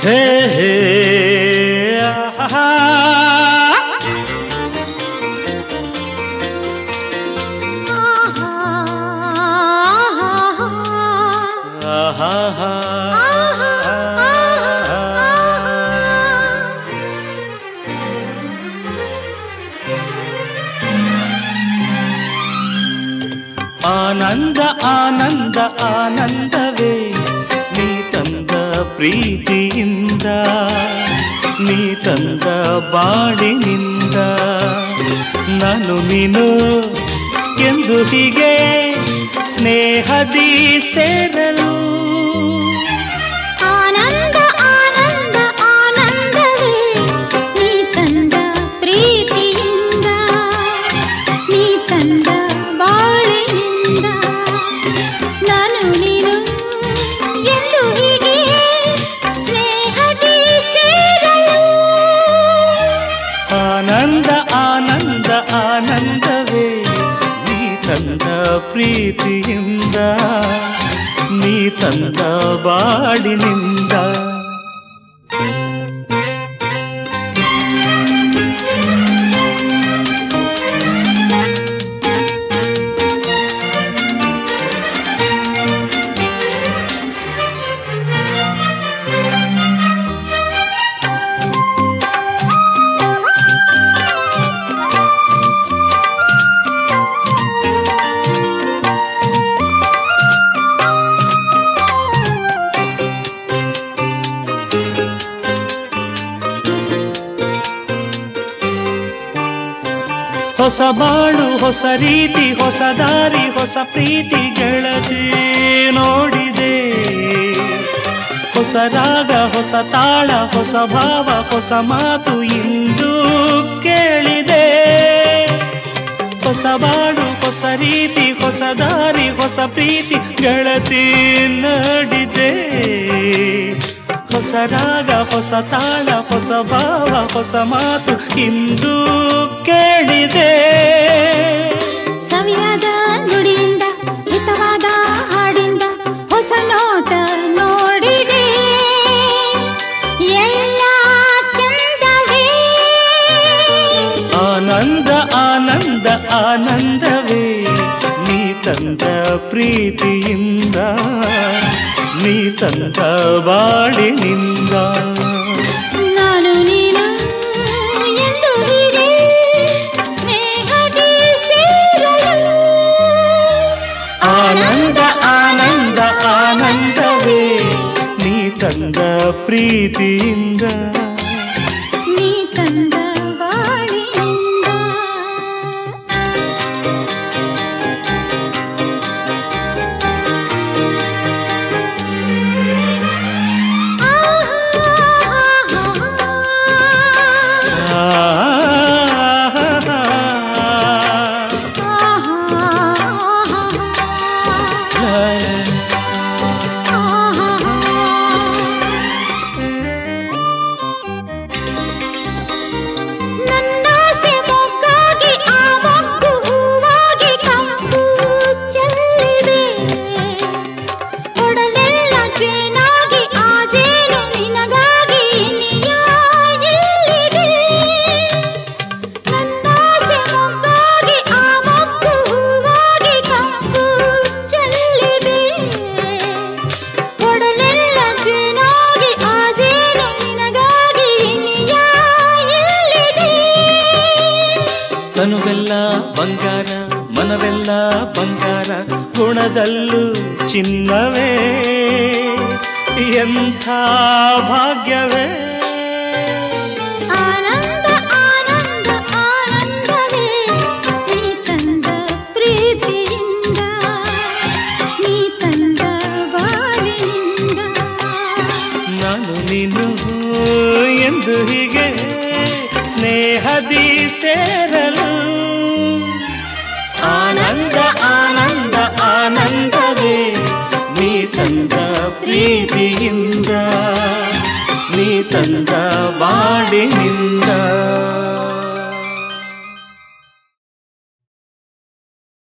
ಹೇ ಹೇ ಆಹಾ ಆನಂದ ಆನಂದ ಆನಂದವೇ ನೀ ತಂದ ಪ್ರೀತಿಯಿಂದ ನೀ ತಂದ ಬಾಳಿನಿಂದ ನಾನು ನೀನು ಎಂದು ಹೀಗೆ ಸ್ನೇಹದಿ ಸೇರಲು ಆನಂದ ಆನಂದ ಆನಂದವೇ ನೀ ತಂದ ಪ್ರೀತಿಯಿಂದ ನೀ ತಂದ ಬಾಳಿನಿಂದ ನಾನು ನೀನು ಎಂದು ಹೀಗೆ ಸ್ನೇಹದಿ ಸೇರಲು ಆನಂದ ಆನಂದ ಆನಂದವೇ ನೀ ತಂದ ಪ್ರೀತಿಯಿಂದ ನೀ ತಂದ ಬಾಳಿನಿಂದ ಹೊಸ ಬಾಳು ಹೊಸ ರೀತಿ ಹೊಸ ದಾರಿ ಹೊಸ ಪ್ರೀತಿ ಗೆಳತಿ ನೋಡಿದೆ ಹೊಸ ರಾಗ ಹೊಸ ತಾಳ ಹೊಸ ಭಾವ ಹೊಸ ಮಾತು ಇಂದು ಕೇಳಿದೆ ಹೊಸ ಬಾಳು ಹೊಸ ರೀತಿ ಹೊಸ ದಾರಿ ಹೊಸ ಪ್ರೀತಿ ಗೆಳತಿ ನೋಡಿದೆ ಹೊಸ ರಾಗ ಹೊಸ ತಾಳ ಹೊಸ ಭಾವ ಹೊಸ ಮಾತು ಇಂದು ಕೇಳಿದೆ ಸವಿಯಾದ ನುಡಿಯಿಂದ ಹಿತವಾದ ಹಾಡಿಂದ ಹೊಸ ನೋಟ ನೋಡಿದೆ ಎಲ್ಲ ಚಂದವೇ ಆನಂದ ಆನಂದ ಆನಂದವೇ ನೀ ತಂದ ಪ್ರೀತಿಯಿಂದ ನೀ ತಂದ ಬಾಳಿನಿಂದ ನಾನು ನೀನು ಎಂದು ಹೀಗೆ ಸ್ನೇಹದಿ ಸೇರಲು ಆನಂದ ಆನಂದ ಆನಂದವೇ ನೀ ತಂದ ಪ್ರೀತಿಯಿಂದ ನೀ ತಂದ ಬಾಳಿನಿಂದ ನನ್ನಾಸೆ ಮೊಗ್ಗಾಗಿ ಆ ಮೊಗ್ಗು ಹೂವಾಗಿ ಕಂಪು ಚೆಲ್ಲಿದೆ ಒಡಲೆಲ್ಲ ಜೇನಾಗಿ ಆ ಜೇನು ನಿನಗಾಗಿ ಇನಿಯ ಎಲ್ಲಿದೆ ನನ್ನಾಸೆ ಮೊಗ್ಗಾಗಿ ಆ ಮೊಗ್ಗು ಹೂವಾಗಿ ಕಂಪು ಚೆಲ್ಲಿದೆ ಒಡಲೆಲ್ಲ ಜೇನಾಗಿ ಆ ಜೇನು ನಿನಗಾಗಿ ಇನಿಯ ಎಲ್ಲಿದೆ ತನುವೆಲ್ಲ ಬಂಗಾರ ಮನವೆಲ್ಲ ಬಂಗಾರ ಗುಣದಲ್ಲೂ ಚಿನ್ನವೇ ಎಂಥ ಭಾಗ್ಯವೇ ಆನಂದ ಆನಂದ ಆನಂದವೇ ನೀ ತಂದ ಪ್ರೀತಿಯಿಂದ ನೀ ತಂದ ಬಾಳಿನಿಂದ ನಾನು ನೀನು ಎಂದು ಹೀಗೆ ಸ್ನೇಹದಿ ಸೇರಲು ಆನಂದ ಆನಂದ ಆನಂದವೇ ನೀ ತಂದ ಪ್ರೀತಿಯಿಂದ ನೀ ತಂದ ಬಾಳಿನಿಂದ